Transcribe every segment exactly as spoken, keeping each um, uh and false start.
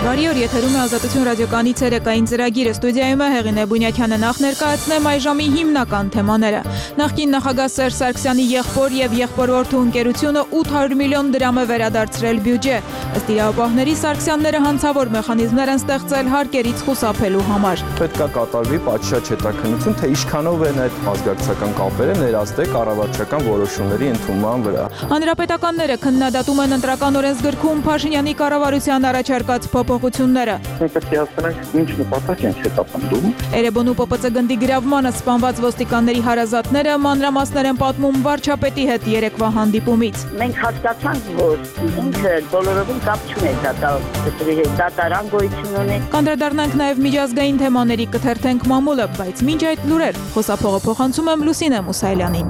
Բարի օր, եթերում է Ազատություն ռադիոկայանի ցերեկային ծրագիրը, ստուդիայում է Հեղինե Բունյակյանը, նախ ներկայացնեմ այ ժամի հիմնական թեմաները։ Նախկին նախագահ Սերժ Սարգսյանի եղբոր եւ եղբորորդու ընկերությունը ութ հարյուր միլիոն դրամ է վերադարձրել բյուջե։ Ըստ իրավապահների, Սարգսյանները հանցավոր մեխանիզմներ են ստեղծել հարկերից խուսափելու համար։ Պետք է կատարվի պատշաճ հետաքննություն, թե ինչքանով են այդ ազգակցական կապերը ներազդել կառավարչական որոշումների ընդունման վրա։ Հանրապետականները քննադատում են ընտրական օրենսգրքում Փաշինյանի կառավարության առաջարկած փոփոխությունները։ Մենք պետք է հասկանանք ինչ նպատակ են հետապնդում։ Էրեբունու Պ Պ Ց գնդի գրավմանը սպանված ոստիկանների հարազատները մանրամասներ են պատմում վարչապետի հետ երեկվա հանդիպումից։ Մենք հասկացանք, որ ինքը բոլորովին կապ չունի դատարանի հետ, դատարան գոյություն ունի։ Կանդրադառնանք նաև միջազգային թեմաների, կթերթենք մամուլը, բայց մինչ այդ լուրեր, խոսափողը փոխանցում եմ Լուսինե Մուսայելյանին։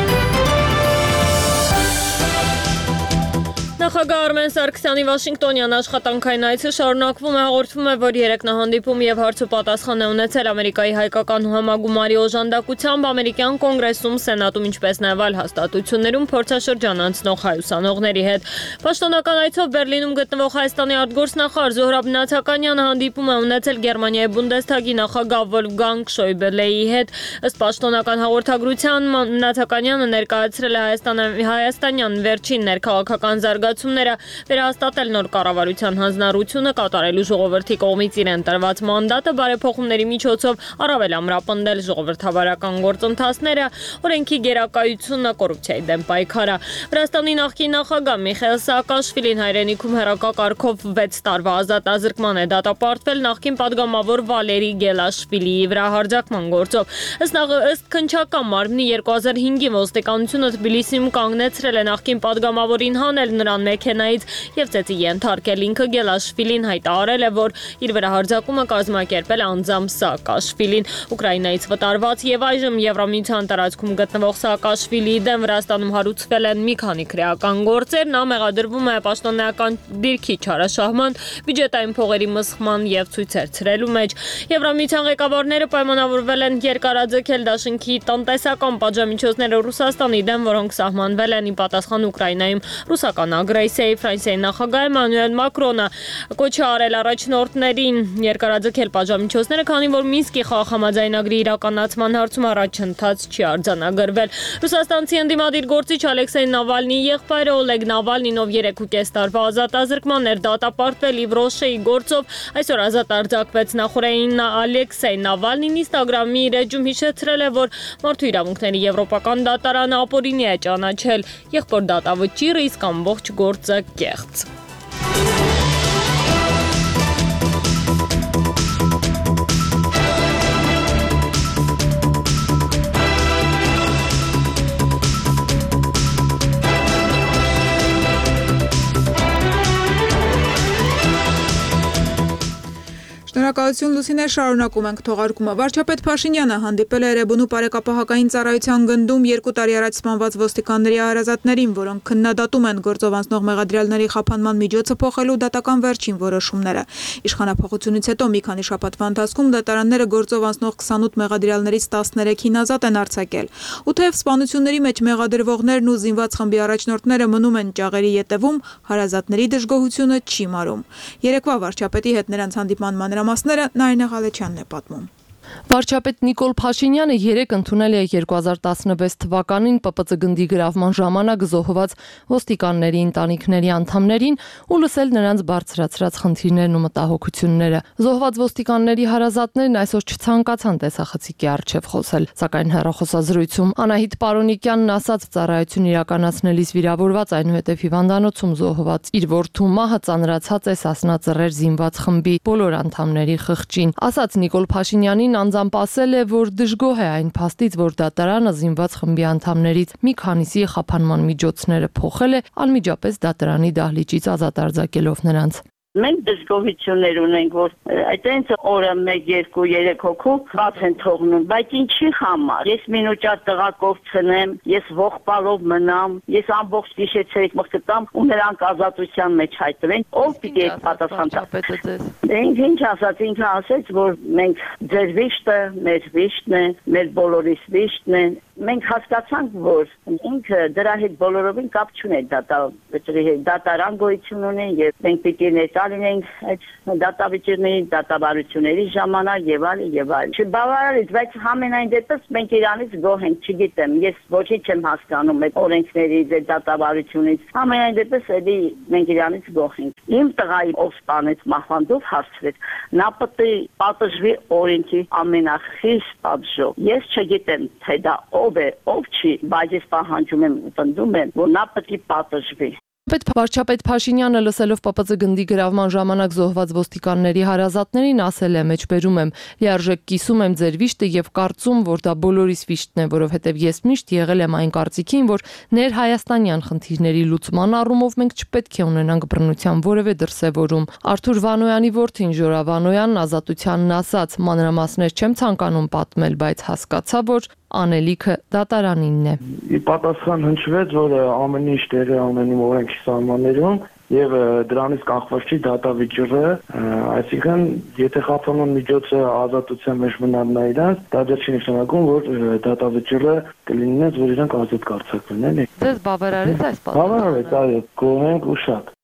Նախագահ Արմեն Սարգսյանի Վաշինգտոնյան աշխատանքային այցը շարունակվում է, հաղորդվում է, որ երեքնահանդիպում եւ հարցուպատասխան է ունեցել Ամերիկայի հայկական համագումարի օժանդակությամբ ամերիկյան կոնգրեսում, սենատում, ինչպես նաեւ այլ հաստատություններում փորձաշրջան անցնող հայ ուսանողների հետ։ Պաշտոնական այցով Բերլինում գտնվող Հայաստանի արտգործնախարար Զոհրաբ Նաթականյանը հանդիպում է ունեցել Գերմանիայի Բունդեսթագի նախագահ Վոլֆգանգ Շոյբելեի հետ։ Ըստ պաշտոնական հաղորդագրության Նաթականյանը ներկայացրել է հայաստանյան վերջին ներքաղաքական զարգացումները, վերահաստատել նոր կառավարության հանձնառությունը, կատարելու ժողովրդի կողմից իրեն տրված մանդատը, բարեփոխումների միջոցով առավել ամրապնդել ժողովրդավարական գործընթացները, օրենքի գերակայությունը, կոռուպցիայի դեմ պայքարը։ Վրաստանի նախկին նախագահ Միխայիլ Սաակաշվիլին հայրենիքում հեռակակարգով վեց տարվա ազատ ազրկման է դատապարտվել նախկին падգամավոր Վալերի Գելաշվիլիի վրա հարձակման գործով։ Ըստ քննչական մարմնի երկու հազար հինգի ոստիկանությունը Թբիլիսիում կանգնեցրել է նախկին падգամավորին հանել նրան մեքենայից եւ ծեծի ենթարկել։ Ինքը Գելաշվիլին հայտարարել է, որ իր վրա հարձակումը կազմակերպել է անձամբ Սաակաշվիլին։ Ուկրաինայից վտարված եւ այժմ Եվրամիության տարածքում գտնվող Սաակաշվիլիի դեմ Վրաստանում հարուցվել են մի քանի քրեական գործեր։ Նա մեղադրվում է պաշտոնական դիրքի չարաշահման, բյուջետային փողերի մսխման եւ ցույցեր ցրելու մեջ։ Եվրամիության ղեկավարները պայմանավորվել են երկարաձգել դաշինքի տնտեսական պատժամիջոցները Ռուսաստանի դեմ, որոնք սահմանվել են ի պատասխան Ուկրաինայում ռուսական ագրեսիայի։ Ֆրանսիայի նախագահ Էմանուել Մակրոնը կոչ է արել առաջնորդներին երկարաձգել պատժամիջոցները, քանի որ Մինսկի խաղաղամարզայնագրի իրականացման հարցում առաջընթաց չի արձանագրվել։ Ռուսաստանցի ընդդիմադիր գործիչ Ալեքսեյ Նավալնիի եղբայրը Օլեգ Նավալնին, ով երեք ու կես տարվա ազատ ազրկման էր դատապարտվել Իվրոշեի գործով, այսօր ազատ արձակվեց։ Նախորդային Ալեքսեյ Նավալնին Ինստագրամի իր էջում հիշեցրել է, որ մարդու իրավունքների եվրոպական դատարանը ապօրինի է ճանաչել եղբոր դատավճիռը, իսկ ամբողջ գործը կեղծ։ Շնորհակալություն Լուսինե, շարունակում ենք թողարկումը։ Վարչապետ Փաշինյանը հանդիպել է Էրեբունու բարեկապահական ծառայության գնդում երկու տարի առաջ սպանված ոստիկանների հարազատներին, որոնք քննադատում են գործով անցնող մեղադրյալների խափանման միջոցը փոխելու դատական վերջին որոշումները։ Իշխանափոխությունից հետո մի քանի շաբաթվա ընթացքում դատարանները գործով անցնող քսանութ մեղադրյալներից տասներեքին ազատ են արձակել։ Ու թեև սպանությունների մեջ մեղադրվողներն ու զինված խմբի առաջնորդները մնում են ճաղերի ետևում, հարազատների դժգոհությունը չի մարում։ Երեկվա վարչապետի հետ նրանց հանդիպման մանրամասները Նարինե Ղալեչյանն է պատմում։ Վարչապետ Նիկոլ Փաշինյանը երեկ ընդունել է երկու հազար տասնվեց թվականին Պ Պ Ց գնդի գրավման ժամանակ զոհված ոստիկանների ընտանիքների անդամներին ու լսել նրանց բարձրացրած խնդիրներն ու մտահոգությունները։ Զոհված ոստիկանների հարազատներն այսօր չցանկացան տեսախցիկի առջև խոսել, սակայն հեռախոսազրույցում Անահիտ Պարոնիկյանն ասաց, ծառայություն իրականացնելիս վիրավորված, այնուհետև հիվանդանոցում զոհված իր որդու մահը ծանրացած է Սասնա Ծռեր զինված խմբի բոլոր անդամների խղճին։ Ասաց Նիկոլ Փաշինյանին անձամբ ասել է, որ դժգոհ է այն փաստից, որ դատարանը զինված խմբի անդամներից մի քանիսի խափանման միջոցները փոխել է, անմիջապես դատարանի դահլիճից ազատ արձակելով նրանց։ Մենք դժգոհություններ ունենք, որ այդտենց օրը մեկ, երկու, երեք հոգու բաց են թողնում, բայց ինչի համար։ Ես մինուճար տղա կորցնեմ, ես ողբալով մնամ, ես ամբողջ գիշերցերիկ մխտամ ու նրանք ազատության մեջ հայտնվեն, ով պիտի այդ պատասխան տա։ Ինք ինչ ասաց, ինքը ասաց, որ մենք ձեր վիշտը, մեր վիշտն է, մեր բոլորիս վիշտն է, մենք հասկացանք, որ ինքը դրա հետ բոլորովին կապ չունի դատավճիռի հետ, դատարան գոյություն ունի եւ մենք պիտի ներկա լինենք այդ դատավճիռների, դատավարությունների ժամանակ եւ այլն եւ այլն։ Չբավարարից, բայց համենայն դեպս մենք իրանից գոհ ենք, չգիտեմ, ես ոչինչ չեմ հասկանում այդ օրենքներից, այդ դատավարությունից։ Համենայն դեպս էլի մենք իրանից գոհ ենք։ Իմ տղայի ով սպանեց մահվանդով հարցրեց, նա պետք է պատժվի օրենքի ամենախիստ պատժով։ Ես չգիտեմ, թե դա ով է, ով չի, բայց ես պահանջում եմ, պնդում եմ, որ նա պետք է պատժվի։ Պետ վարչապետ Փաշինյանը լսելով Պ Պ Ծ գնդի գրավման ժամանակ զոհված ոստիկանների հարազատներին ասել է. «Մեջբերում եմ, լիարժեք կիսում եմ ձեր վիշտը եւ կարծում, որ դա բոլորիս վիշտն է, որովհետեւ ես միշտ եղել եմ այն կարծիքին, որ ներհայաստանյան խնդիրների լուծման առումով մենք չպետք է ունենանք բռնության որևէ դրսևորում»։ Արթուր Վանոյանի որդին Ժորա Վանոյանն Ազատությանն ասաց. «Մանրամասներ չեմ ցանկանում պատմել, բայց հասկացա, որ անելիքը դատարանինն է»։ Ի պատասխան հնչվեց, որ ամեն ինչ տեղի ունենի օրենքի սահմաններում եւ դրանից կախված չի դատավճիռը, այսինքն եթե խափանուն միջոցը ազատության մեջ մնալ նա իրանց, դա դեռ չի նշանակում, որ դատավճիռը կլինի, որ իրանք ազատ կարձակվեն, էլի։ Ձեզ բավարարեց այս պատասխանը։ Բավարարեց, այո, գոհ ենք ու շատ։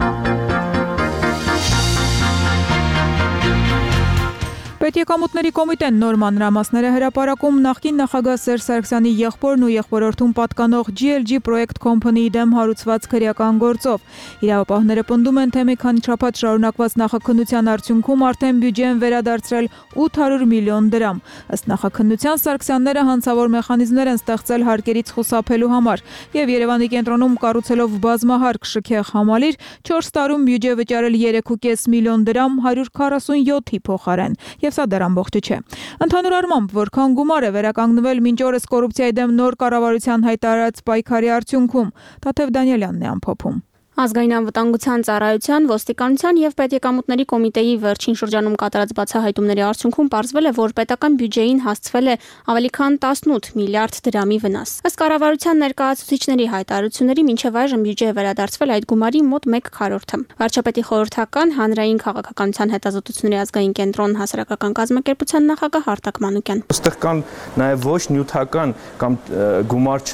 Պետեկամուտների կոմիտեն նոր մանրամասներ է հրապարակում նախկին նախագահ Սերժ Սարգսյանի եղբորն ու եղբորորդուն պատկանող G L G Project Company-ի դեմ հարուցված քրեական գործով։ Իրավապահները պնդում են, թե մի քանի շաբաթ շարունակված նախաքննության արդյունքում արդեն բյուջեն վերադարձրել ութ հարյուր միլիոն դրամ։ Ըստ նախաքննության Սարգսյանները հանցավոր մեխանիզմներ են ստեղծել հարկերից խուսափելու համար եւ Երևանի կենտրոնում կառուցելով բազմահարկ շքեղ համալիր չորս տարում բյուջե վճարել երեք ու կես միլիոն դրամ հարյուր քառասունյոթի փոխարեն։ Եվ սա դեռ ամբողջը չէ։ Ընդհանուր առմամբ, որքան գումար է վերականգնվել մինչ օրս կոռուպցիայի դեմ նոր կառավարության հայտարարած պայքարի արդյունքում, Տաթև Դանիելյանն է ամփոփում։ Ազգային անվտանգության ծառայության, ոստիկանության եւ պետեկամուտների կոմիտեի վերջին շրջանում կատարած բացահայտումների արդյունքում պարզվել է, որ պետական բյուջեին հասցվել է ավելի քան տասնութ միլիարդ դրամի վնաս։ Ըստ կառավարության ներկայացուցիչների հայտարարությունների մինչև այժմ բյուջե է վերադարձվել այդ գումարի մոտ մեկ քառորդը։ Վարչապետի խորհրդական հանրային քաղաքականության հետազոտությունների ազգային կենտրոն հասարակական կազմակերպության նախագահ Արտակ Մանուկյան։ Այստեղ կան նաև ոչ նյութական կամ գումար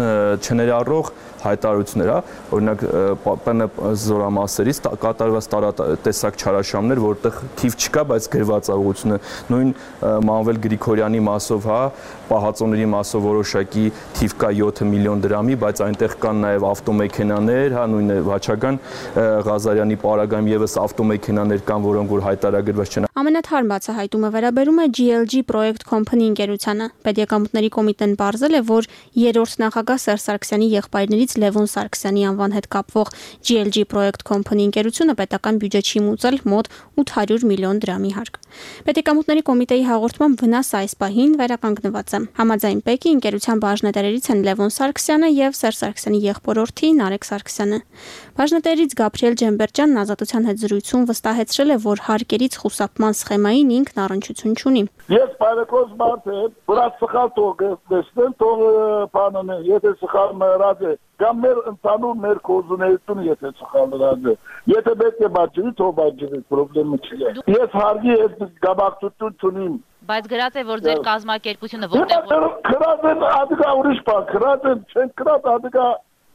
չներառող հայտարարություններ, օրինակ P N զորամասերից կատարված տարատեսակ չարաշահումներ, որտեղ թիվ չկա, բայց գրված է ուղղությունը, նույն Մանվել Գրիգորյանի մասով, հա, պահածոների մասով որոշակի թիվ կա յոթ միլիոն դրամի, բայց այնտեղ կան նաև ավտոմեքենաներ, հա, նույն Վաչագան Ղազարյանի պարագայում եւս ավտոմեքենաներ կան, որոնք որ հայտարարագրված չեն։ Ամենաթարմ բացահայտումը վերաբերում է G L G Project Company ընկերությանը։ Պետեկամուտների կոմիտեն պարզել է, որ երրորդ նախագահ Սերժ Սարգսյանի եղբայրներից Լևոն Սարգսյանի անվան հետ կապվող G L G Project Company ընկերությունը պետական բյուջե չի մուծել մոտ ութ հարյուր միլիոն դրամի հարկ։ Պետեկամուտների կոմիտեի հաղորդմամբ վնասը այս պահին վերականգնված է։ Համաձայն ՊԵԿ-ի ընկերության բաժնետերերից են Լևոն Սարգսյանը եւ Սերժ Սարգսյանի եղբորորդի Նարեկ Սարգսյանը։ Բաժնետերից Գաբրիել Ջեմբերջյանն Ազատության հետ զրույցում վստահեցրել է, որ հարկերից խուսափման սխեմային ինքն առնչություն չունի։ Ես բարեկոս մարդ եմ, որը սխալ թող դեսնեն, թող բանն է, եթե սխալ մեռած է, կամ մեր ընդհանուր մեր կոզուներությունը եթե սխալ մեռած է, եթե պետք է բաժնի, թող բաժնի, պրոբլեմը չի։ Ես հարգի հետ գաբակցություն չունիմ։ Բայց գրած է, որ ձեր կազմակերպությունը որտեղ քրած են ադիգա ուրիշ բան, քրած են, չեն քրած ադիգա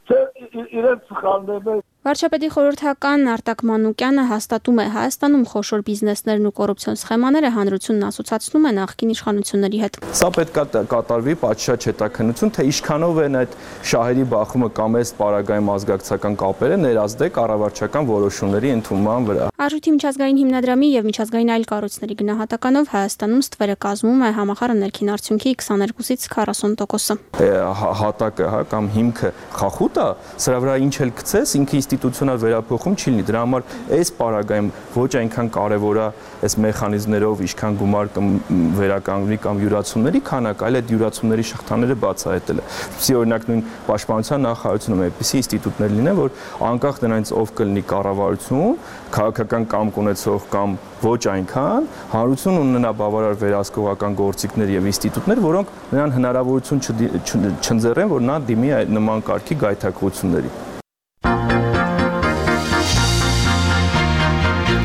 իրենց սխալներն են։ Վարչապետի խորհրդական Արտակ Մանուկյանը հաստատում է Հայաստանում խոշոր բիզնեսներն ու կոռուպցիոն սխեմաները հանրությունն ասոցացնում է նախկին իշխանությունների հետ։ Սա պետք է կատարվի պատշաճ հետաքննություն, թե ինչքանով են այդ շահերի բախումը կամ այս պարագայում ազգակցական կապերը ներազդե կառավարչական որոշումների ընդունման վրա։ Արժույթի միջազգային հիմնադրամի եւ միջազգային այլ կառույցների գնահատականով Հայաստանում ստվերը կազմում է համախառն ներքին արդյունքի քսաներկուսից քառասուն տոկոսը։ Հատակը, հա, կամ հիմքը խախուտ է, սրա վրա ինչ էլ գցես, ինքը ինստիտուցիոնալ վերափոխում չի լինի։ Դրա համար այս պարագայում ոչ այնքան կարևոր է այս մեխանիզմներով ինչքան գումար վերականգնվի կամ յուրացումների քանակ, այլ այդ յուրացումների շղթաները բացահայտելը։ Սի օրինակ նույն պաշտպանության նախարարությունում այդպիսի ինստիտուտներ լինեն, որ անկախ դրանից ով կլինի կառավարություն, քաղաքական կամք ունեցող կամ ոչ այնքան, հանրություն ունենա բավարար վերահսկողական գործիքներ եւ ինստիտուտներ, որոնք նրան հնարավորություն չընձեռեն, որ նա դիմի այդ նման կարգի գայթակղությունների։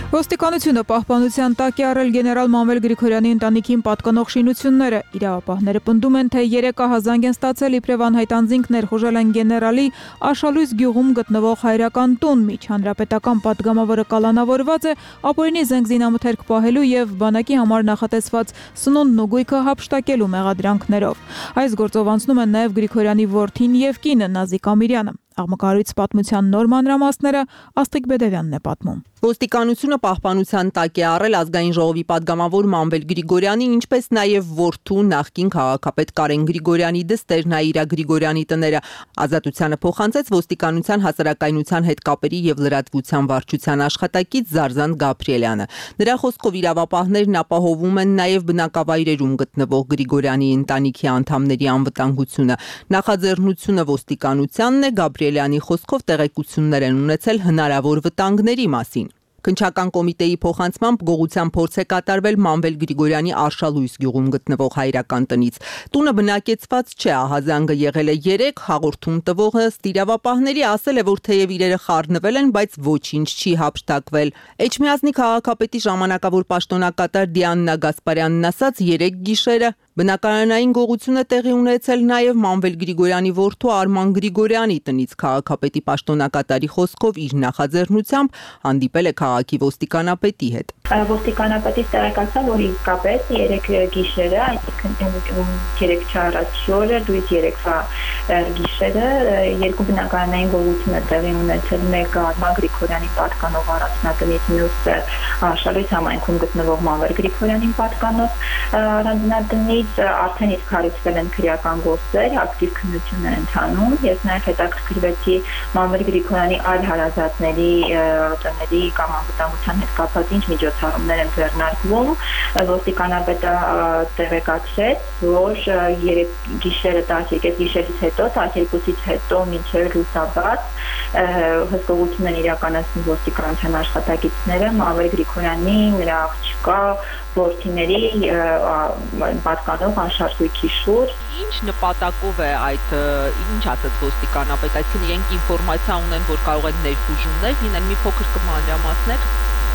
Ոստիկանությունը պահպանության տակ է առել գեներալ Մանվել Գրիգորյանի ընտանիքին պատկանող շինությունները։ Իրավապահները պնդում են, թե երեք ահազանգ են ստացել իբրև անհայտ անձինք ներխուժել են գեներալի Աշալույս գյուղում գտնվող հայրական տուն, միջ հանրապետական պատգամավորը կալանավորված է ապօրինի զենք զինամթերք պահելու եւ բանակի համար նախատեսված սնունդն ու գույքը հափշտակելու մեղադրանքներով։ Այս գործով անցնում են նաեւ Գրիգորյանի որդին եւ կինը Նազիկ Ամիրյանը։ Աղմկարույց պատմության նոր մանրամասները Աստղիկ Բեդևյանն է պատմում։ Ոստիկանությունը պահպանության տակ է առել ազգային ժողովի падգամավոր Մանվել Գրիգորյանի, ինչպես նաև որդու նախկին քաղաքապետ Կարեն Գրիգորյանի դստեր Նաիրա Գրիգորյանի տները։ Ազատությանը փոխանցեց ոստիկանության հասարակայնության հետ կապերի եւ լրատվության վարչության աշխատակից Զարզան Գաբրիելյանը։ Նրա խոսքով իրավապահներն ապահովում են նաև բնակավայրերում գտնվող Գրիգորյանի ընտանիքի անդամների անվտանգությունը։ Նախաձեռնությունը ոստիկանությանն է, Գաբրիելյանի խոսքով տեղեկություններ են ունեցել հնարավոր վտանգների մասին։ Քննչական կոմիտեի փոխանցմամբ գողության փորձ է կատարվել Մանվել Գրիգորյանի Արշալույս գյուղում գտնվող հայրական տնից։ Տունը բնակեցված չէ, ահազանգը եղել է երեք, հաղորդում տվողը ստիրավապահների ասել է, որ թեև իրերը խառնվել են, բայց ոչինչ չի հափշտակվել։ Էջմիածնի քաղաքապետի ժամանակավոր պաշտոնակատար Դիաննա Գասպարյանն ասաց, երեք գիշերը բնակարանային գողությունը տեղի ունեցել նաև Մանվել Գրիգորյանի որդու Արման Գրիգորյանի տնից քաղաքապետի պաշտոնակատարի խոսքով իր նախաձեռնությամբ հանդիպել է քաղաքի ոստիկանապետի հետ։ Ոստիկանապետից տեղեկացա, որ իսկապես երեք գիշերը, այսինքն երեք չառաջի օրը, դույս երեկվա գիշերը երկու բնակարանային գողություն է տեղի ունեցել, մեկը Արման Գրիգորյանի պատկանող առանձնատնից, մյուսը Աշալույս համայնքում գտնվող Մանվել Գրիգորյանին պատկանող առանձնատնից արդեն իսկ հարուցվել են քրեական գործեր, ակտիվ քննություն է ընթանում։ Ես նաև հետաքրքրվեցի Մանվել Գրիգորյանի այլ հարազատների տների կամ անվտանգության հետ կապված ինչ միջոցառումներ են ձեռնարկվում։ Ոստիկանապետը տեղեկացրեց, որ երեք գիշերը տասներկու գիշերից հետո, տասներկուից հետո մինչև լուսաբաց հսկողություն են իրականացնում ոստիկանության աշխատակիցները Մանվել Գրիգորյանի, նրա աղջկա, որդիների պատկանող անշարժույթի շուրջ։ Ինչ նպատակով է այդ, ինչ ասաց ոստիկանապետը, այսինքն իրենք ինֆորմացիա ունեն, որ կարող են ներխուժումներ լինել, մի փոքր կմանրամասնեք։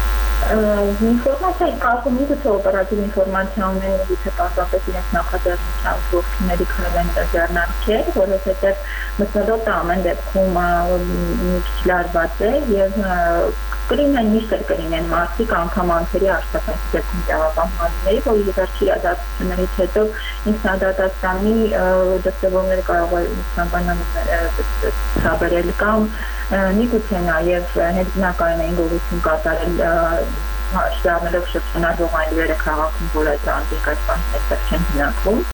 Ինֆորմացիա կարողում գուցե օպերատիվ ինֆորմացիա ունեն, գուցե պարզապես իրենց նախաձեռնությամբ ողջունելի քննեն ձեռնարկել, որովհետև մթնոլորտը ամեն դեպքում մի քիչ լարված է եւ կլինեն միշտ կլինեն մարդիկ անգամ անձերի աշխատանքի դեպքում իրավապահների, որ վերջի իրադարձություններից հետո ինքնադատաստանի դրսևորումները կարող է ցանկանալ ցաբերել կամ միգուցե նաև հենց բնակարանային գողություն կատարել շարունակելով շրջանառվող այլերը քաղաքում, որ այդ անձինք այս բանից այստեղ չեն հնագվում։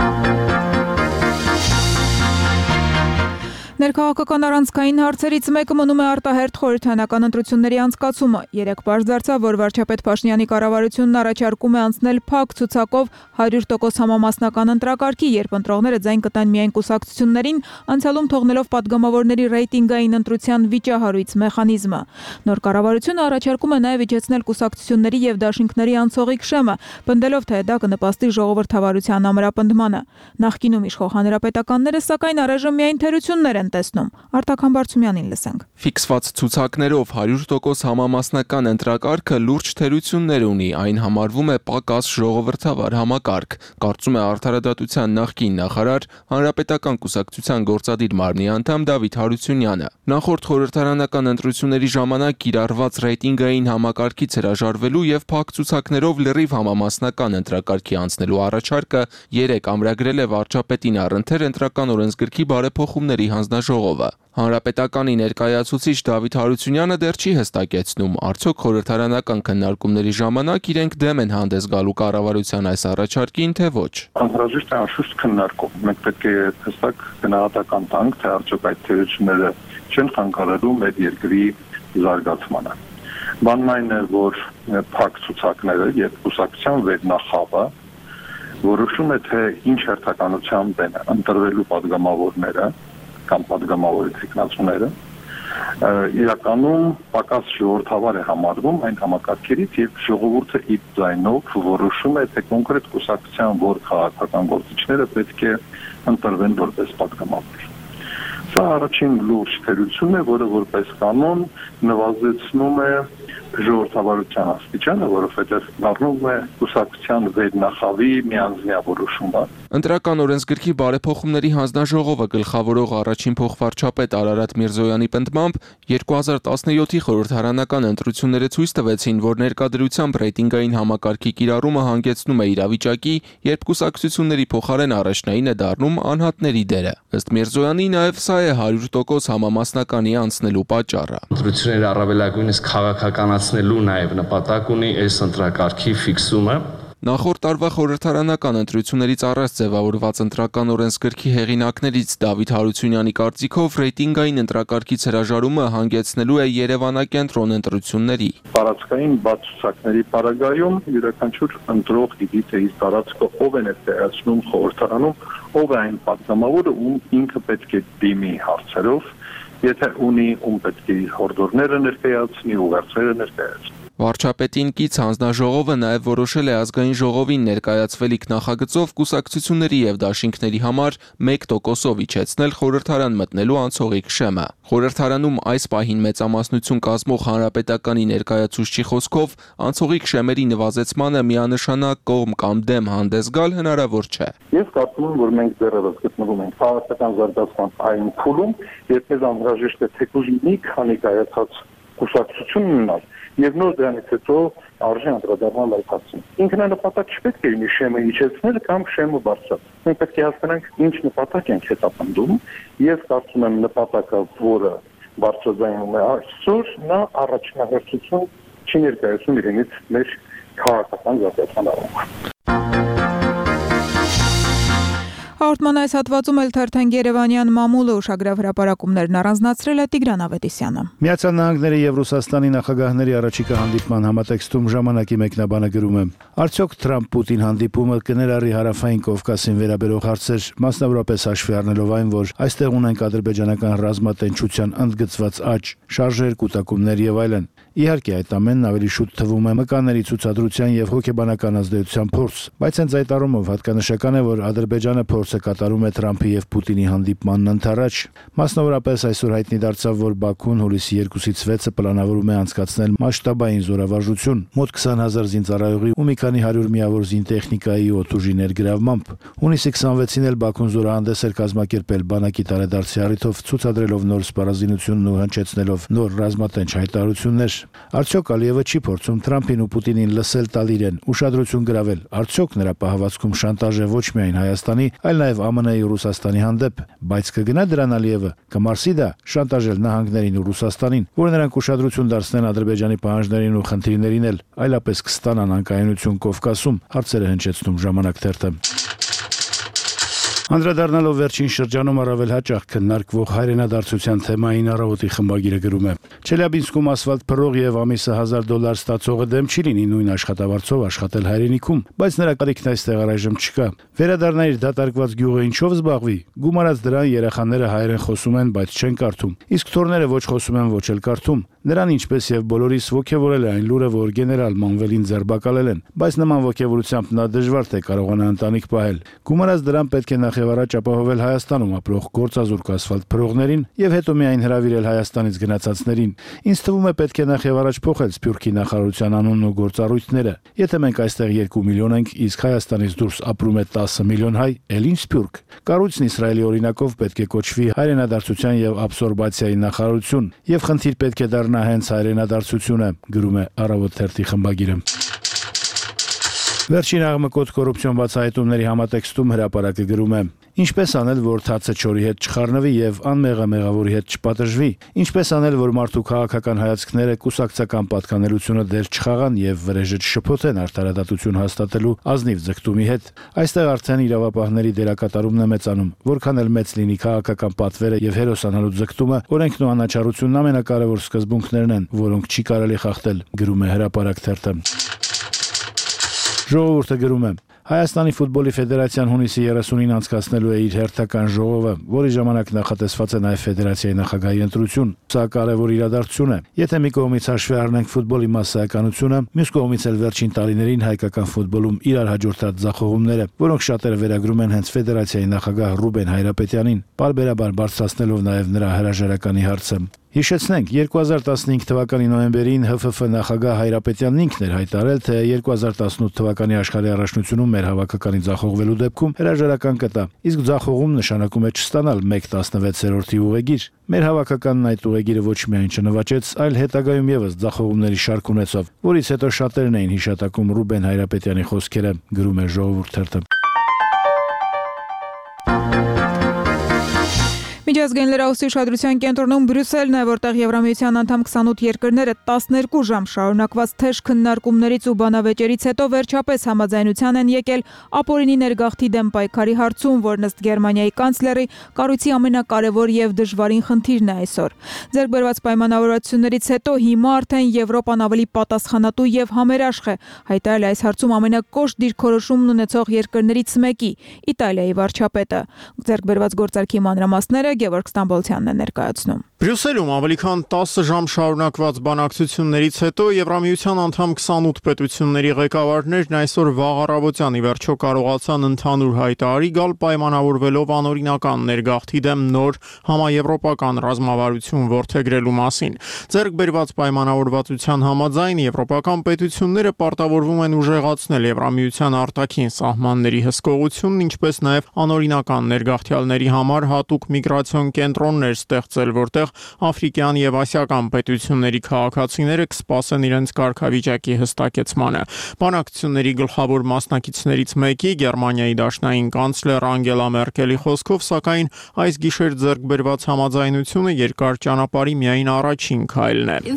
Ներքաղաքական առանցքային հարցերից մեկը մնում է արտահերթ խորհրդարանական ընտրությունների անցկացումը։ Երեկ պարզ դարձավ, որ վարչապետ Փաշինյանի կառավարությունն առաջարկում է անցնել փակ ցուցակով հարյուր տոկոս համամասնական ընտրակարգի, երբ ընտրողները ձայն կտան միայն կուսակցություններին, անցյալում թողնելով падգամավորների ռեյտինգային ընտրության վիճահարույց մեխանիզմը։ Նոր կառավարությունը առաջարկում է նաև իջեցնել կուսակցությունների եւ դաշինքների անցողիկ շեմը, պնդելով, թե դա կնպաստի ժողովրդավարության ամրապնդմանը։ Նախկինում իշխող հանրապետականները սակայն առայժմ միայն թերություններ են տեսնում։ Արտակ Համբարձումյանին լսենք։ Ֆիքսված ցուցակներով հարյուր տոկոս համամասնական ընտրակարգը լուրջ թերություններ ունի, այն համարվում է պակաս ժողովրդավար համակարգ, կարծում է Արդարադատության նախկին նախարար, Հանրապետական կուսակցության գործադիր մարմնի անդամ Դավիթ Հարությունյանը։ Նախորդ խորհրդարանական ընտրությունների ժամանակ կիրառված ռեյտինգային համակարգից հրաժարվելու եւ փակ ցուցակներով լրիվ համամասնական ընտրակարգի անցնելու առաջարկը երեք ամրագրել է վարչապետին առընթեր ընտրական օրենսգրքի բարեփոխումների հանձնաժողովը։ Հանրապետականի ներկայացուցիչ Դավիթ Հարությունյանը դեռ չի հստակեցնում, արդյոք խորհրդարանական քննարկումների ժամանակ իրենք դեմ են հանդես գալու կառավարության այս առաջարկին, թե ոչ։ Անհրաժեշտ է անշուշտ քննարկում։ Մենք պետք է հստակ գնահատական տանք, թե արդյոք այդ թերությունները չեն խանգարելու մեր երկրի զարգացմանը։ Բանն այն է, որ փակ ցուցակները եւ կուսակցության վերնախավը որոշում է, թե ինչ հերթականությամբ են ընտրվելու падգամավորները կամ падգամավորի թեկնածուները, իրականում պակաս ժողովրդավար է համարվում այն համակարգերից եւ ժողովուրդը իր ձայնով որոշում է, թե կոնկրետ կուսակցության որ քաղաքական գործիչները պետք է ընտրվեն որպես падգամավոր։ Սա առաջին լուրջ թերությունն է, որը որպես կանոն նվազեցնում է ժողովրդավարության աստիճանը, որովհետև դառնում է կուսակցության վերնախավի միանձնյա որոշումը։ Ընտրական օրենսգրքի բարեփոխումների հանձնաժողովը գլխավորող առաջին փոխվարչապետ Արարատ Միրզոյանի պնդմամբ երկու հազար տասնյոթի խորհրդարանական ընտրությունները ցույց տվեցին, որ ներկայությամբ ռեյտինգային համակարգի կիրառումը հանգեցնում է իրավիճակի, երբ կուսակցությունների փոխարեն առաջնային է դառնում անհատների դերը։ Ըստ Միրզոյանի նաև սա է հարյուր տոկոս համամասնականի անցնելու պատճառը։ Ընտրությունները առավելագույնս քաղաքականացնելու նաև նպատակ ունի այս ընտրակարգի ֆիքսումը։ Նախորդ տարվա խորհրդարանական ընտրություններից առաջ ձևավորված ընտրական օրենսգրքի հեղինակներից Դավիթ Հարությունյանի կարծիքով ռեյտինգային ընտրակարգից հրաժարումը հանգեցնելու է Երևանակենտրոն ընտրությունների։ Տարածքային բաց ցուցակների պարագայում յուրաքանչյուր ընտրող գիտի թե իր տարածքը ով է ներկայացնում խորհրդարանում, ով է այն պատգամավորը, ում ինքը պետք է դիմի հարցերով, եթե ունի ում պետք է իր հորդորները ներկայացնի, ուղերձները ներկայացնի։ Վարչապետին կից հանձնաժողովը նաև որոշել է ազգային ժողովին ներկայացվելիք նախագծով կուսակցությունների եւ դաշինքների համար մեկ տոկոսով իջեցնել խորհրդարան մտնելու անցողիկ շեմը։ Խորհրդարանում այս պահին մեծամասնություն կազմող հանրապետականի ներկայացուցչի խոսքով անցողիկ շեմերի նվազեցմանը միանշանակ կողմ կամ դեմ հանդես գալ հնարավոր չէ։ Ես կարծում եմ, որ մենք դեռևս գտնվում ենք քաղաքական զարգացման այն փուլում, երբ մեզ անհրաժեշտ է թեկուզ մի քանի կայացած կուսակցություն ունենալ եւ նոր դրանից հետո արժե անդրադառնալ այդ հարցին։ Ինքնանպատակ չպետք է լինի շեմը իջեցնել կամ շեմը բարձրացնել։ Մենք պետք է հասկանանք ինչ նպատակ ենք հետապնդում։ Ես կարծում եմ նպատակը, որը բարձրաձայնում է այսօր, նա առաջնահերթություն չի ներկայացնում իրենից մեր քաղաքական զարգացման առումով։ Հաղորդման այս հատվածում էլ թերթենք Երևանյան մամուլը ուշագրավ հրապարակումներն առանձնացրել է Տիգրան Ավետիսյանը։ Միացյալ Նահանգների եւ Ռուսաստանի նախագահների առաջիկա հանդիպման համատեքստում ժամանակի մեկնաբանը գրում է. Արդյոք Թրամփ-Պուտին հանդիպումը կներառի հարավային Կովկասին վերաբերող հարցեր, մասնավորապես հաշվի առնելով այն, որ այստեղ ունենք ադրբեջանական ռազմատենչության ընդգծված աճ, շարժեր, կուտակումներ եւ այլն։ Իհարկե, այդ ամենն ավելի շուտ թվում է մկանների ցուցադրության եւ հոգեբանական ազդեցության փորձ, բայց հենց այդ առումով հատկանշական է, որ Ադրբեջանը փորձը կատարում է Թրամփի եւ Պուտինի հանդիպմանն ընդառաջ։ Մասնավորապես այսօր հայտնի դարձավ, որ Բաքուն հուլիսի երկուսից վեցը պլանավորում է անցկացնել մասշտաբային զորավարժություն, մոտ քսան հազար զինծառայողի ու մի քանի հարյուր միավոր զինտեխնիկայի օդուժի ներգրավմամբ։ Հունիսի քսանվեցին էլ Բաքուն զորահանդես էր կազմակերպել բանակի տարեդարձի առիթով, ցուցադրելով նոր սպառազինությունն ու հնչեցնելով նոր ռազմատենչ հայտարարություններ։ Արդյոք Ալիևը չի փորձում Թրամփին ու Պուտինին լսել տալ իրեն, ուշադրություն գրավել։ Արդյոք նրա պահվածքում շանտաժ է ոչ միայն Հայաստանի, այլ նաև Α M N-ի ու Ռուսաստանի հանդեպ, բայց կգնա դրան Ալիևը, կմարսի դա շանտաժել նահանգներին ու Ռուսաստանին, որ նրանք ուշադրություն դարձնեն Ադրբեջանի պահանջներին ու խնդիրներին էլ, այլապես կստանան անկայունություն Կովկասում, հարցերը հնչեցնում Ժամանակ թերթը։ Անդրադառնալով վերջին շրջանում առավել հաճախ քննարկվող հայրենադարձության թեմային առավոտի խմբագիրը գրում է. Չելյաբինսկում ասֆալտ փռող եւ ամիսը հազար դոլար ստացողը դեմ չի լինի նույն աշխատավարձով աշխատել հայրենիքում, բայց նրա կարիքն այստեղ առայժմ չկա։ Վերադառնայր դատարկված գյուղը ինչով զբաղվի։ Գումարած դրան երեխաները հայերեն խոսում են, բայց չեն կարդում։ Իսկ թորները ոչ խոսում են, ոչ էլ կարդում։ Նրան ինչպես եւ բոլորիս ողջևորել է այն լուրը, որ գեներալ Մանվելին ձերբակալել են, բայց նման ողջևորությամբ նա դժվար թե կարողանա ընտանիք պահել։ Գումարած դրան պետք է նախ եւ առաջ ապահովել Հայաստանում ապրող գործազուրկ ասֆալտ փռողներին եւ հետո միայն հրավիրել Հայաստանից գնացածներին։ Ինձ թվում է պետք է նախ եւ առաջ փոխել Սփյուռքի նախարարության անունն ու գործառույթները։ Եթե մենք այստեղ երկու միլիոն ենք, իսկ Հայաստանից դուրս ապրում է տասը միլիոն հայ, ել ինչ Սփյուռք։ Կառույցն Իսրայելի օրինակով պետք է կոչվի հայրենադարձության եւ աբսորբացիայի նախարարություն, եւ խնդիր պետք է դառնա հենց հայրենադարձությունը, գրում է Առավոտ թերթի խմբագիրը։ Վերջին աղմկոտ կոռուպցիոն բացահայտումների համատեքստում հրապարակը գրում է. Ինչպես անել, որ թացը չորի հետ չխառնվի եւ անմեղը մեղավորի հետ չպատժվի։ Ինչպես անել, որ մարդու քաղաքական հայացքները կուսակցական պատկանելությունը դեր չխաղան եւ վրեժը չշփոթեն արդարադատություն հաստատելու ազնիվ ձգտումի հետ։ Այստեղ արդեն իրավապահների դերակատարումն է մեծանում, որքան էլ մեծ լինի քաղաքական պատվերը եւ հերոսանալու ձգտումը, օրենքն ու անաչառությունն ամենակարևոր սկզբունքներն են, որոնք չի կարելի խախտել, գրում է Հրապարակ թերթը։ Ժողովուրդը գրում է. Հայաստանի ֆուտբոլի ֆեդերացիան հունիսի երեսունին անցկացնելու է իր հերթական ժողովը, որի ժամանակ նախատեսված է նաև ֆեդերացիայի նախագահի ընտրություն։ Սա կարևոր իրադարձություն է։ Եթե մի կողմից հաշվի առնենք ֆուտբոլի մասսայականությունը, մյուս կողմից էլ վերջին տարիներին հայկական ֆուտբոլում իրար հաջորդած ձախողումները, որոնք շատերը վերագրում են հենց ֆեդերացիայի նախագահ Ռուբեն Հայրապետյանին, բարբերաբար բարձրացնելով նաև նրա հրաժարականի հարցը։ Հիշեցնենք, երկու հազար տասնհինգ թվականի նոյեմբերին Հ Ֆ Ֆ նախագահ Հայրապետյանն ինքն էր հայտարարել, թե երկու հազար տասնութ թվականի աշխարհի առաջնությունում մեր հավաքականին ձախողվելու դեպքում հրաժարական կտա։ Իսկ ձախողում նշանակում է չստանալ մեկ տասնվեցերորդի ուղեգիր։ Մեր հավաքականն այդ ուղեգիրը ոչ միայն չնվաճեց, այլ հետագայում եւս ձախողումների շարք ունեցավ, որից հետո շատերն էին հիշատակում Ռուբեն Հայրապետյանի խոսքերը, գրում է Ժողովուրդ թերթը։ Միջազգային լրահոսի ուշադրության կենտրոնում Բրյուսելն է, որտեղ Եվրամիության անդամ քսանութ երկրները տասներկու ժամ շարունակված թեժ քննարկումներից ու բանավեճերից հետո վերջապես համաձայնության են եկել ապօրինի ներգաղթի դեմ պայքարի հարցում, որն ըստ Գերմանիայի կանցլերի կառույցի ամենակարևոր եւ դժվարին խնդիրն է այսօր։ Ձեռք բերված պայմանավորվածություններից հետո հիմա արդեն Եվրոպան ավելի պատասխանատու եւ համերաշխ է, հայտարարել այս հարցում ամենակոշտ դիրքորոշումն ունեցող երկրներից մեկի՝ Իտալիայի վարչապետը։ Ձեռք բերված գործարքի մանրամասները Գևորգ Ստամբոլցյանն է ներկայացնում։ Բրյուսելում ավելի քան տասը ժամ շարունակված բանակցություններից հետո Եվրամիության անդամ քսանութ պետությունների ղեկավարներն այսօր վաղ առավոտյան ի վերջո կարողացան ընդհանուր հայտարարի գալ պայմանավորվելով անօրինական ներգաղթի դեմ նոր համաեվրոպական ռազմավարություն որդեգրելու մասին։ Ձեռք բերված պայմանավորվածության համաձայն եվրոպական պետությունները պարտավորվում են ուժեղացնել Եվրամիության արտաքին սահմանների հսկողությունն, ինչպես նաև անօրինական ներգաղթյալների համար հատուկ միգրացիոն կենտրոններ ստեղծել, որտեղ աֆրիկյան եւ ասիական պետությունների քաղաքացիները կսպասեն իրենց կարգավիճակի հստակեցմանը։ Բանակցությունների գլխավոր մասնակիցներից մեկի Գերմանիայի դաշնային կանցլեր Անգելա Մերկելի խոսքով, սակայն այս գիշեր ձեռք բերված համաձայնությունը երկար ճանապարհի միայն առաջին քայլն է։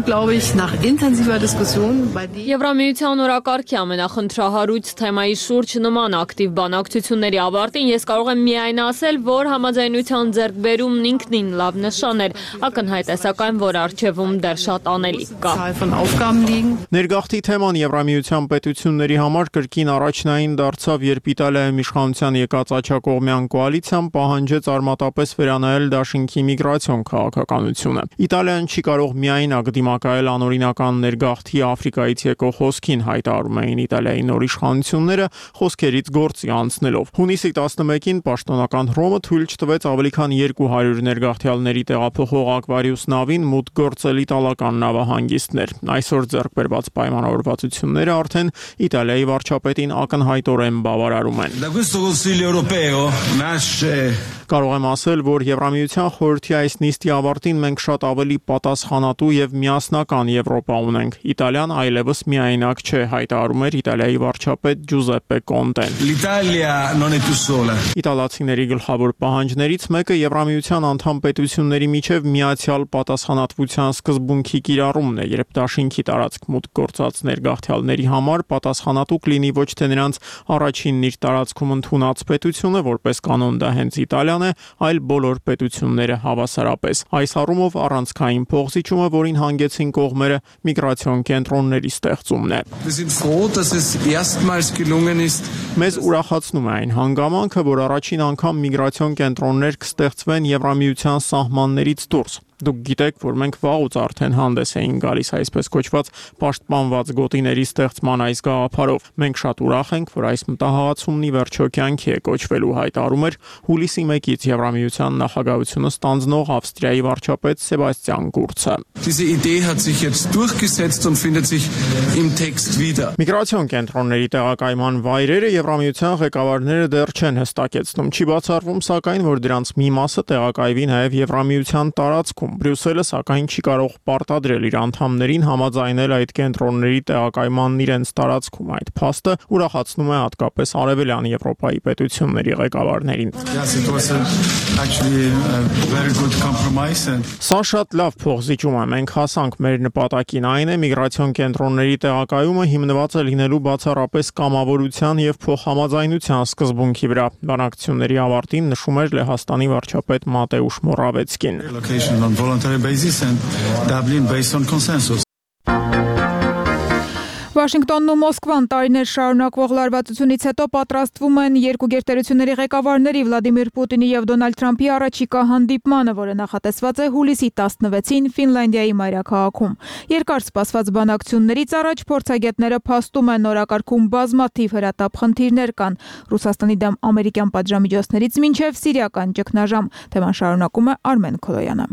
Եվրամիության օրակարգի ամենախնդրահարույց թեմայի շուրջ նման ակտիվ բանակցությունների ավարտին ես կարող եմ միայն ասել, որ համաձայնության ձեռքբերումն ինքնին լավ նշան էր, ակնհայտ է սակայն, որ առջևում դեռ շատ անելիք կա։ Ներգաղթի թեման Եվրամիության պետությունների համար կրկին առաջնային դարձավ, երբ Իտալիայում իշխանության եկած աջակողմյան կոալիցիան պահանջեց արմատապես վերանայել դաշինքի միգրացիոն քաղաքականությունը։ Իտալիան չի կարող միայնակ դիմակայել անօրինական ներգաղթի Աֆրիկայից եկող հոսքին, հայտարարում էին Իտալիայի նոր իշխանությունները խոսքերից գործի անցնելով։ Հունիսի տասնմեկին պաշտոնական Հռոմը թույլ չտվեց ավելի քան երկու հարյուր ներգաղթյալների տեղափոխող Ակվարիուս նավին մուտք գործել իտալական նավահանգիստներ։ Այսօր ձեռք բերված պայմանավորվածությունները արդեն Իտալիայի վարչապետին ակնհայտորեն բավարարում են։ Կարող եմ ասել, որ Եվրամիության խորհրդի այս նիստի ավարտին մենք շատ ավելի պատասխանատու եւ միասնական Եվրոպա ունենք։ Իտալիան այլևս միայնակ չէ, հայտարարում էր Իտալիայի վարչապետ Ջուզեպպե Կոնտեն։ Իտալացիների գլխավոր պահանջներից մեկը Եվրամիության անդամ պետությունների միջև միացյալ պատասխանատվության սկզբունքի կիրառումն է, երբ դաշինքի տարածք մուտք գործած ներգաղթյալների համար պատասխանատու կլինի ոչ թե նրանց առաջինն իր տարածքում ընդունած պետությունը, որպես կանոն դա հենց Իտալիան է, այլ բոլոր պետությունները հավասարապես։ Այս առումով առանցքային փոխզիջումը, որին հանգեցին կողմերը, միգրացիոն կենտրոնների ստեղծումն է։ Մեզ ուրախացնում է այն հանգամանքը, որ առաջին անգամ միգրացիոն կենտրոններ կստեղծվեն Եվրամիության սահմաններից դուրս։ Դուք գիտեք, որ մենք վաղուց արդեն հանդես էին գալիս այսպես կոչված պաշտպանված գոտիների ստեղծման այս գաղափարով։ Մենք շատ ուրախ ենք, որ այս մտահղացումն ի վերջո կյանքի է կոչվելու, հայտարարում էր հուլիսի մեկից Եվրամիության նախագահությունը ստանձնող Ավստրիայի վարչապետ Սեբաստիան Կուրցը։ Միգրացիոն կենտրոնների տեղակայման վայրերը Եվրամիության ղեկավարները դեռ չեն հստակեցնում։ Չի բացառվում, սակայն, որ դրանց մի մասը տեղակայվի նաև Եվրամիության տարածքում։ Բրյուսելը սակայն չի կարող պարտադրել իր անդամներին համաձայնել այդ կենտրոնների տեղակայմանն իրենց տարածքում։ Այդ փաստը ուրախացնում է հատկապես Արևելյան Եվրոպայի պետությունների ղեկավարներին։ Սա շատ լավ փոխզիջում է։ Մենք հասանք մեր նպատակին, այն է միգրացիոն կենտրոնների տեղակայումը հիմնված է լինելու բացառապես կամավորության եւ փոխհամաձայնության սկզբունքի վրա։ Բանակցությունների ավարտին նշում էր Լեհաստանի վարչապետ Մատեուշ Մորավեցկին։ on voluntary basis and Dublin based on consensus. Վաշինգտոնն ու Մոսկվան տարիներ շարունակվող լարվածությունից հետո պատրաստվում են երկու գերտերությունների ղեկավարների Վլադիմիր Պուտինի եւ Դոնալդ Թրամփի առաջիկա հանդիպմանը, որը նախատեսված է հուլիսի տասնվեցին Ֆինլանդիայի մայրաքաղաքում։ Երկար սպասված բանակցություններից առաջ փորձագետները փաստում են նորակարգում բազմաթիվ հրատապ խնդիրներ կան։ Ռուսաստանի դեմ ամերիկյան պատժամիջոցներից մինչև սիրիական ճգնաժամ։ Թեման շարունակում է Արմեն Քոլոյանը։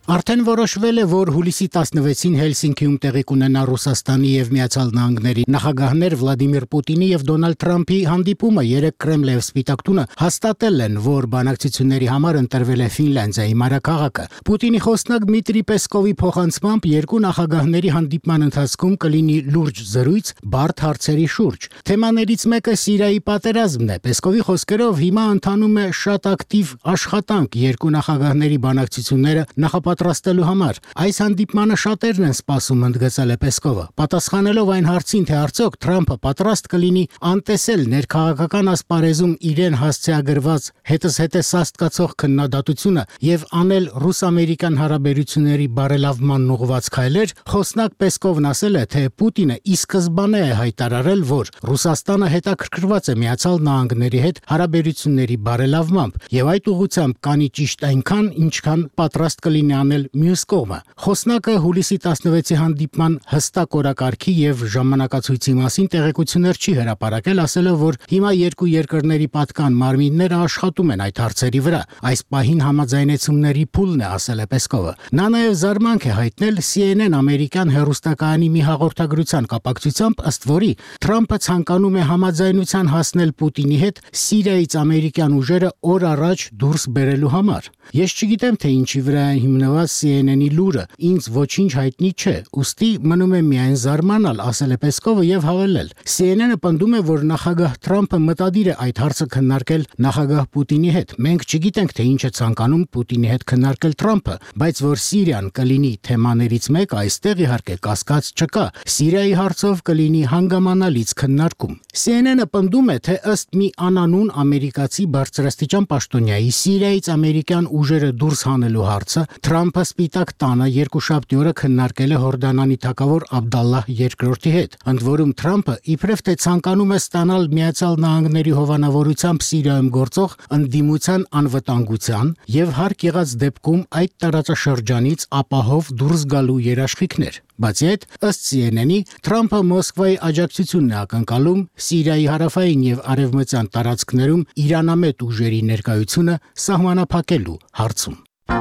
Արդեն որոշվել է, որ հուլիսի տասնվեցին Հելսինկիում տեղի կունենա Ռուսաստանի եւ Միացյալ Նահանգների նախագահներ Վլադիմիր Պուտինի եւ Դոնալդ Թրամփի հանդիպումը երեք Կրեմլը եւ Սպիտակ տունը հաստատել են, որ բանակցությունների համար ընտրվել է Ֆինլանդիայի մայրաքաղաքը։ Պուտինի խոսնակ Դմիտրի Պեսկովի փոխանցմամբ երկու նախագահների հանդիպման ընթացքում կլինի լուրջ զրույց բարդ հարցերի շուրջ։ Թեմաներից մեկը Սիրիայի պատերազմն է։ Պեսկովի խոսքերով հիմա ընթանում է շատ ակտիվ աշխատանք երկու նախագահների բանակցությունները նախապատրաստելու համար։ Այս հանդիպմանը շատերն են սպասում, ընդգծել է Պեսկովը։ Պատասխանելով այն հարցին, թե արդյոք Թրամփը պատրաստ կլինի անտեսել ներքաղաքական ասպարեզում իրեն հասցեագրված հետզհետե սաստկացող քննադատությունը եւ անել ռուս-ամերիկյան հարաբերությունների բարելավման ուղղված քայլեր, խոսնակ Պեսկովն ասել է, թե Պուտինը ի սկզբանե է հայտարարել, որ Ռուսաստանը հետաքրքրված է Միացյալ Նահանգների հետ հարաբերությունների բարելավմամբ եւ այդ ուղղությամբ կանի ճիշտ այնքան, ինչքան պատրաստ կլինի անել մյուս կողմը։ Խոսնակը հուլիսի տասնվեցի հանդիպման հստակ օրակարգի եւ ժամանակացույցի մասին տեղեկություններ չի հրապարակել, ասելով, որ հիմա երկու երկրների պատկան մարմինները աշխատում են այդ հարցերի վրա։ Այս պահին համաձայնեցումների փուլն է, ասել է Պեսկովը։ Նա նաեւ զարմանք է հայտնել C N N ամերիկյան հեռուստակայանի մի հաղորդագրության կապակցությամբ, ըստ որի Թրամփը ցանկանում է համաձայնության հասնել Պուտինի հետ Սիրիայից ամերիկյան ուժերը օր առաջ դուրս բերելու համար։ Ես չգիտեմ, թե ինչի վրա է հիմնված C N N-ի լուրը, ինձ ոչինչ հայտնի չէ, ուստի մնում է միայն զարմանալ, ասել է Պեսկովը եւ հավելել. C N N-ը պնդում է, որ նախագահ Թրամփը մտադիր է այդ հարցը քննարկել նախագահ Պուտինի հետ։ Մենք չգիտենք, թե ինչ է ցանկանում Պուտինի հետ քննարկել Թրամփը, բայց որ Սիրիան կլինի թեմաներից մեկը, այստեղ իհարկե կասկած չկա։ Սիրիայի հարցով կլինի հանգամանալից քննարկում։ C N N-ը պնդում է, թե ըստ մի անանուն ամերիկացի բարձրաստիճան պաշտոնյայի Սիրիայից ամերիկյան ուժերը դուրս հանելու հարցը Թրամփը Սպիտակ տանը երկուշաբթի օրը քննարկել է Հորդանանի թագավոր Աբդալլահ երկրորդի հետ։ Ընդ որում Թրամփը իբրև թե ցանկանում է ստանալ Միացյալ Նահանգների հովանավորությամբ Սիրիայում գործող ընդդիմության անվտանգության եւ հարկ եղած դեպքում այդ տարածաշրջանից ապահով դուրս գալու երաշխիքներ։ Բացի այդ, ըստ C N N-ի, Թրամփը Մոսկվայի աջակցությունն է ակնկալում Սիրիայի հարավային եւ արևմտյան տարածքներում իրանամետ ուժերի ներկայությունը սահմանափակելու հարցում։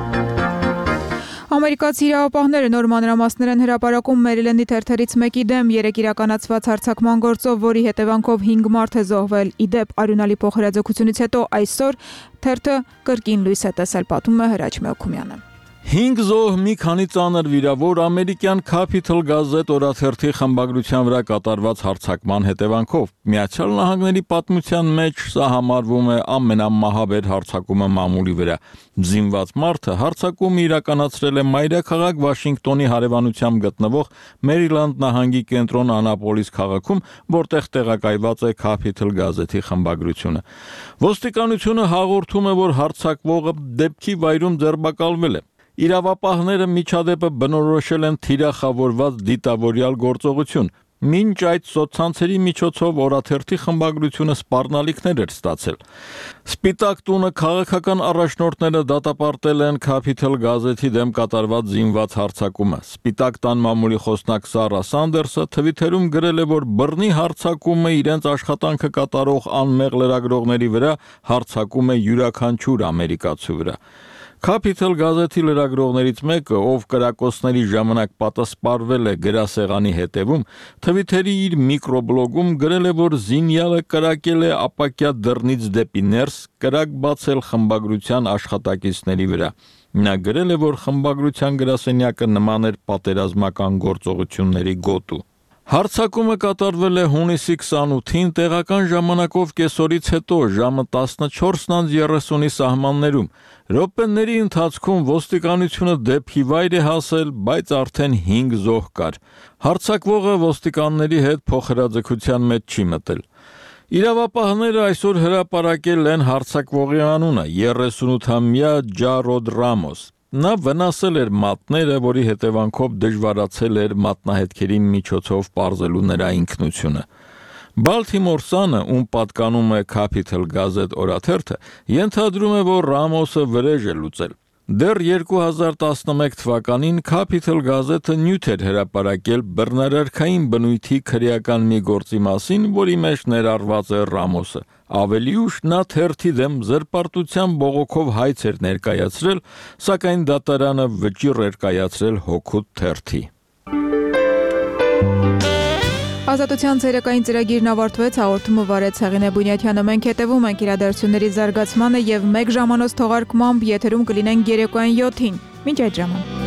Ամերիկացի իրավապահները նոր մանրամասներ են հրապարակում Մերիլենդի թերթերից մեկի դեմ երեք իրականացված հարձակման գործով, որի հետևանքով հինգ մարդ է զոհվել։ Ի դեպ, արյունալի փոխհրաձգությունից հետո այսօր թերթը կրկին լույս է տեսել, պատմում է Հրաչ Մեոքումյանը։ հինգ զոհ, մի քանի ծանր վիրավոր ամերիկյան Capital Gazette օրաթերթի խմբագրության վրա կատարված հարձակման հետևանքով։ Միացյալ Նահանգների պատմության մեջ սա համարվում է ամենամահաբեր հարձակումը մամուլի վրա։ Զինված մարդը հարձակումը իրականացրել է մայրաքաղաք Վաշինգտոնի հարևանությամբ գտնվող Մերիլանդ նահանգի կենտրոն Անապոլիս քաղաքում, որտեղ տեղակայված է Capital Gazette-ի խմբագրությունը։ Ոստիկանությունը հաղորդում է, որ հարձակվողը դեպքի վայրում ձերբակալվել է։ Իրավապահները միջադեպը բնորոշել են թիրախավորված դիտավորյալ գործողություն։ Մինչ այդ սոցցանցերի միջոցով օրաթերթի խմբագրությունը սպառնալիքներ էր ստացել։ Սպիտակ տունը քաղաքական առաջնորդները դատապարտել են Capital Gazette-ի դեմ կատարված զինված հարձակումը։ Սպիտակ տան մամուլի խոսնակ Սարա Սանդերսը Թվիթերում գրել է, որ բռնի հարձակումը իրենց աշխատանքը կատարող անմեղ լրագրողների վրա հարձակում է յուրաքանչյուր ամերիկացու վրա։ Capital Gazette-ի լրագրողներից մեկը, ով կրակոցների ժամանակ պատասպարվել է գրասեղանի հետևում, Թվիթերի իր միկրոբլոգում գրել է, որ զինյալը կրակել է ապակյա դռնից դեպի ներս, կրակ բացել խմբագրության աշխատակիցների վրա։ Նա գրել է, որ խմբագրության գրասենյակը նման էր պատերազմական գործողությունների գոտու։ Հարձակումը կատարվել է հունիսի քսանութին տեղական ժամանակով կեսօրից հետո ժամը տասնչորսն երեսունի սահմաններում։ Րոպեների ընթացքում ոստիկանությունը դեպքի վայր է հասել, բայց արդեն հինգ զոհ կար։ Հարձակվողը ոստիկանների հետ փոխհրաձգության մեջ չի մտել։ Իրավապահները այսօր հրապարակել են հարձակվողի անունը՝ երեսունութամյա Ջարոդ Ռամոս։ Նա վնասել էր մատները, որի հետևանքով դժվարացել էր մատնահետքերի միջոցով պարզելու նրա ինքնությունը։ Baltimore Sun-ը, ում պատկանում է Capital Gazette օրաթերթը, ենթադրում է, որ Ռամոսը վրեժ է լուծել։ Դեռ երկու հազար տասնմեկ թվականին Capital գազետը նյութ էր հրապարակել բռնարարքային բնույթի քրեական մի գործի մասին, որի մեջ ներառված է Ռամոսը։ Ավելի ուշ նա թերթի դեմ զրպարտության բողոքով հայց էր ներկայացրել, սակայն դատարանը վճիռ էր կայացրել հօգուտ թերթի։ Ազատության ցերեկային ծրագիրն ավարտվեց, հաղորդումը վարեց Հեղինե Բունյաթյանը։ Մենք հետևում ենք իրադարձությունների զարգացմանը եւ մեկ ժամանոց թողարկմամբ եթերում կլինենք երեկոյան յոթին։ Մինչ այդ ժամանակ